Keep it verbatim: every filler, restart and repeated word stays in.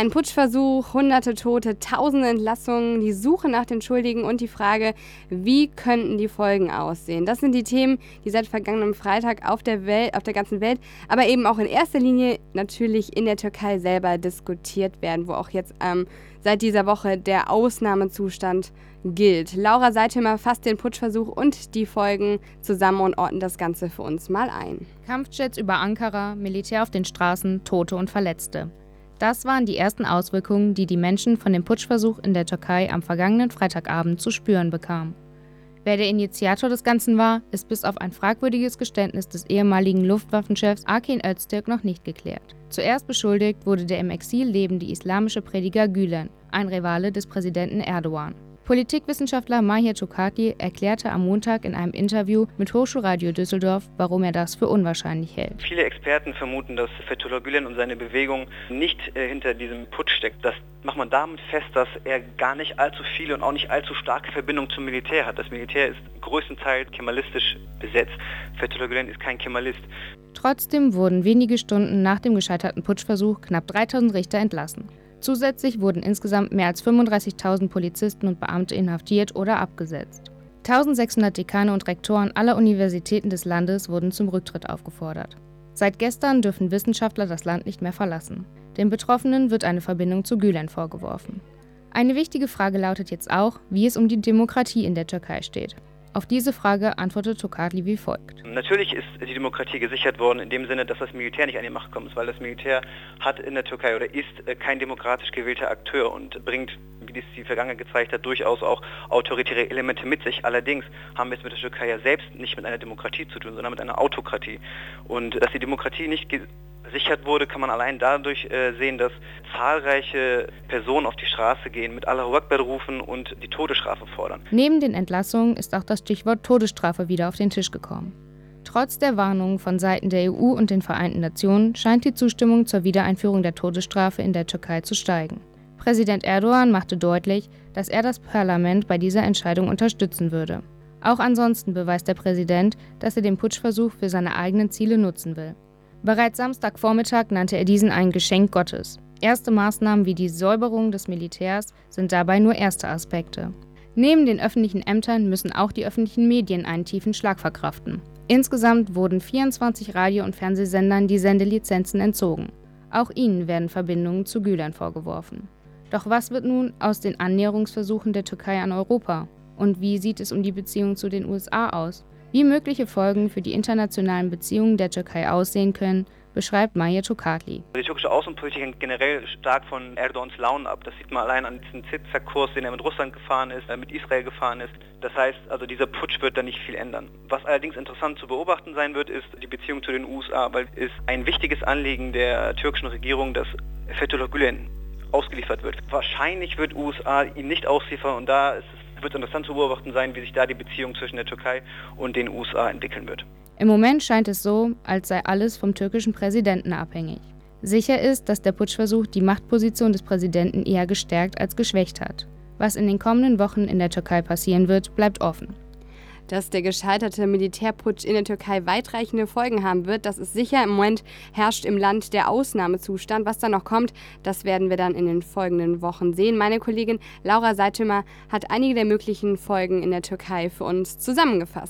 Ein Putschversuch, hunderte Tote, tausende Entlassungen, die Suche nach den Schuldigen und die Frage, wie könnten die Folgen aussehen? Das sind die Themen, die seit vergangenem Freitag auf der Welt, auf der ganzen Welt, aber eben auch in erster Linie natürlich in der Türkei selber diskutiert werden, wo auch jetzt ähm, seit dieser Woche der Ausnahmezustand gilt. Laura Seitema fasst den Putschversuch und die Folgen zusammen und ordnet das Ganze für uns mal ein. Kampfjets über Ankara, Militär auf den Straßen, Tote und Verletzte. Das waren die ersten Auswirkungen, die die Menschen von dem Putschversuch in der Türkei am vergangenen Freitagabend zu spüren bekamen. Wer der Initiator des Ganzen war, ist bis auf ein fragwürdiges Geständnis des ehemaligen Luftwaffenchefs Akin Öztürk noch nicht geklärt. Zuerst beschuldigt wurde der im Exil lebende islamische Prediger Gülen, ein Rivale des Präsidenten Erdogan. Politikwissenschaftler Mahir Çokati erklärte am Montag in einem Interview mit Hochschulradio Düsseldorf, warum er das für unwahrscheinlich hält. Viele Experten vermuten, dass Fethullah Gülen und seine Bewegung nicht äh, hinter diesem Putsch steckt. Das macht man damit fest, dass er gar nicht allzu viele und auch nicht allzu starke Verbindung zum Militär hat. Das Militär ist größtenteils kemalistisch besetzt. Fethullah Gülen ist kein Kemalist. Trotzdem wurden wenige Stunden nach dem gescheiterten Putschversuch knapp dreitausend Richter entlassen. Zusätzlich wurden insgesamt mehr als fünfunddreißigtausend Polizisten und Beamte inhaftiert oder abgesetzt. eintausendsechshundert Dekane und Rektoren aller Universitäten des Landes wurden zum Rücktritt aufgefordert. Seit gestern dürfen Wissenschaftler das Land nicht mehr verlassen. Den Betroffenen wird eine Verbindung zu Gülen vorgeworfen. Eine wichtige Frage lautet jetzt auch, wie es um die Demokratie in der Türkei steht. Auf diese Frage antwortet Çokati wie folgt. Natürlich ist die Demokratie gesichert worden in dem Sinne, dass das Militär nicht an die Macht kommt, weil das Militär hat in der Türkei oder ist kein demokratisch gewählter Akteur und bringt, wie dies die Vergangenheit gezeigt hat, durchaus auch autoritäre Elemente mit sich. Allerdings haben wir es mit der Türkei ja selbst nicht mit einer Demokratie zu tun, sondern mit einer Autokratie. Und dass die Demokratie nicht gesichert wurde, kann man allein dadurch äh, sehen, dass zahlreiche Personen auf die Straße gehen, mit Allahu Akbar rufen und die Todesstrafe fordern. Neben den Entlassungen ist auch das Stichwort Todesstrafe wieder auf den Tisch gekommen. Trotz der Warnungen von Seiten der E U und den Vereinten Nationen scheint die Zustimmung zur Wiedereinführung der Todesstrafe in der Türkei zu steigen. Präsident Erdogan machte deutlich, dass er das Parlament bei dieser Entscheidung unterstützen würde. Auch ansonsten beweist der Präsident, dass er den Putschversuch für seine eigenen Ziele nutzen will. Bereits Samstagvormittag nannte er diesen ein Geschenk Gottes. Erste Maßnahmen wie die Säuberung des Militärs sind dabei nur erste Aspekte. Neben den öffentlichen Ämtern müssen auch die öffentlichen Medien einen tiefen Schlag verkraften. Insgesamt wurden vierundzwanzig Radio- und Fernsehsendern die Sendelizenzen entzogen. Auch ihnen werden Verbindungen zu Gülen vorgeworfen. Doch was wird nun aus den Annäherungsversuchen der Türkei an Europa? Und wie sieht es um die Beziehung zu den U S A aus? Wie mögliche Folgen für die internationalen Beziehungen der Türkei aussehen können, beschreibt Mahir Çokati. Die türkische Außenpolitik hängt generell stark von Erdogans Launen ab. Das sieht man allein an diesem Zickzackkurs, den er mit Russland gefahren ist, mit Israel gefahren ist. Das heißt, also dieser Putsch wird da nicht viel ändern. Was allerdings interessant zu beobachten sein wird, ist die Beziehung zu den U S A, weil es ein wichtiges Anliegen der türkischen Regierung, dass Fethullah Gülen ausgeliefert wird. Wahrscheinlich wird U S A ihn nicht ausliefern und da ist es wird interessant zu beobachten sein, wie sich da die Beziehung zwischen der Türkei und den U S A entwickeln wird. Im Moment scheint es so, als sei alles vom türkischen Präsidenten abhängig. Sicher ist, dass der Putschversuch die Machtposition des Präsidenten eher gestärkt als geschwächt hat. Was in den kommenden Wochen in der Türkei passieren wird, bleibt offen. Dass der gescheiterte Militärputsch in der Türkei weitreichende Folgen haben wird, das ist sicher. Im Moment herrscht im Land der Ausnahmezustand. Was da noch kommt, das werden wir dann in den folgenden Wochen sehen. Meine Kollegin Laura Seitema hat einige der möglichen Folgen in der Türkei für uns zusammengefasst.